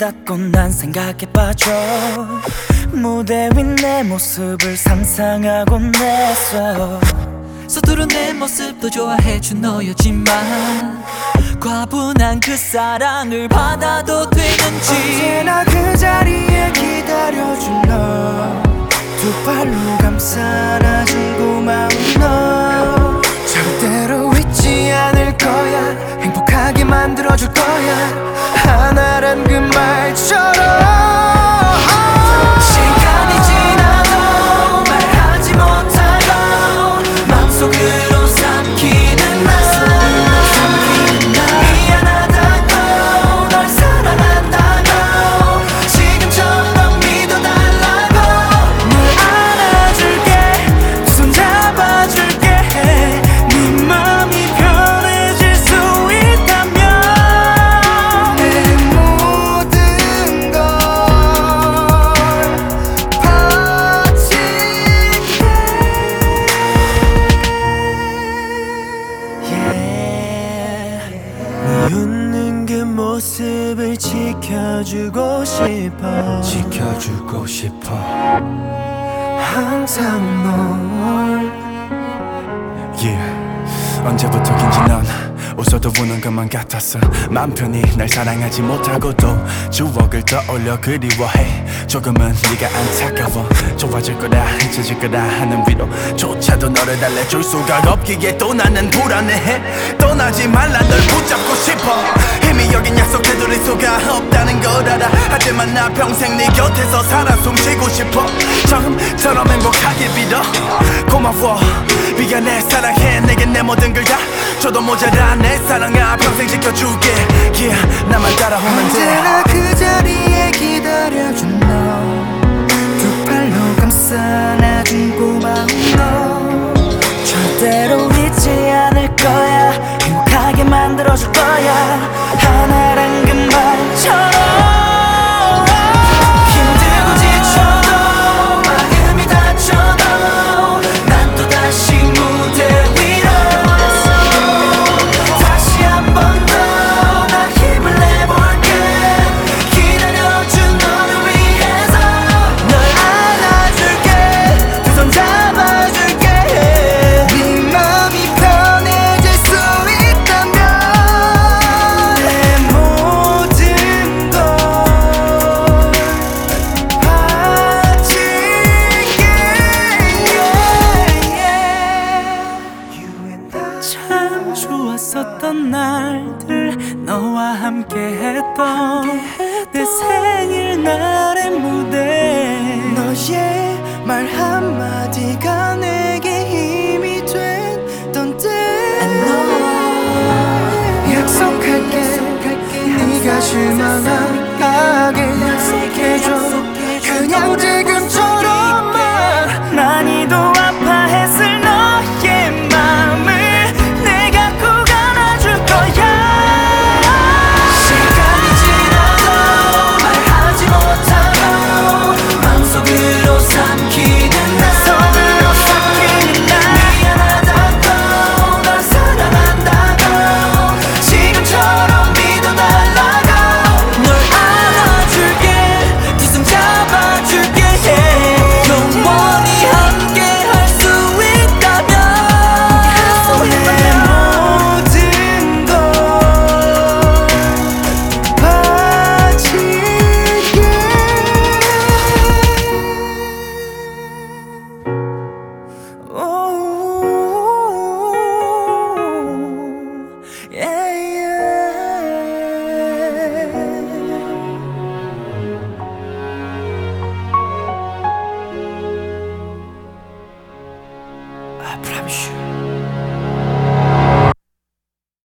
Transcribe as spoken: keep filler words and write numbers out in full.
갖고 난 생각해봐줘. 무대 위 내 모습을 상상하곤 했어. 서투른 내 모습도 좋아해준 너였지만 과분한 그 사랑을 받아도 되는지. 언제나 그 자리에 기다려준 너, 두 팔로 감싸 안아준 고마운 너. 절대로 잊지 않을 거야, 행복하게 만들어줄 거야, 하나란 그 말처럼. 시간이 지나도 말하지 못하고 맘속으로 삼키는 나, 미안하다고 널 사랑한다고 지금처럼 믿어달라고. 널 안아줄게, 두 손 잡아줄게, 네 맘이 편해질 수 있다면 내 모든 걸 바칠게. yeah. 네 웃는 그 모습을 지켜주고 싶어, 지켜주고 싶어. 항상 널 yeah. 언제부터인지 넌 웃어도 우는 것만 같았어. 맘 편히 날 사랑하지 못하고도 추억을 떠올려 그리워해. 조금은 네가 안타까워. 좋아질 거다 잊혀질 거다 하는 위로조차도 너를 달래줄 수가 없기에 또 나는 불안해해. 떠나지 말라 널 붙잡고 싶어. 힘이 여긴 약속 되돌릴 수가 없다는 걸 알아. 하지만 나 평생 네 곁에서 살아 숨쉬고 싶어. 처음처럼 행복하길 빌어. 고마워 미안해 사랑해 내겐 내 모든 걸 다 줘도 모자라. 내 사랑아 평생 지켜줄게. yeah, 나만 따라오면 돼. 언제나 그 자리에 기다려준 너, 두 팔로 감싸 안아준 고마운 너. 절대로 잊지 않을 거야, 행복하게 만들어줄 거야, 하나란 그 말처럼. 힘들고 지쳐도 마음이 다쳐도 난 또다시 무대 위로 다시 한 번 더 나 힘을 내볼게. 기다려준 너를 위해서 널 안아줄게, 두 손 잡아줄게, 네 맘이 편해질 수 있다면 내 모든 걸 바칠게. 참 좋았었던 날들, 너와 함께했던 내 생일날의 무대. 너의 말 한마디가 내게 힘이 됐던 때. 약속할게, 네가 실망하게 약속해줘. 그냥 지금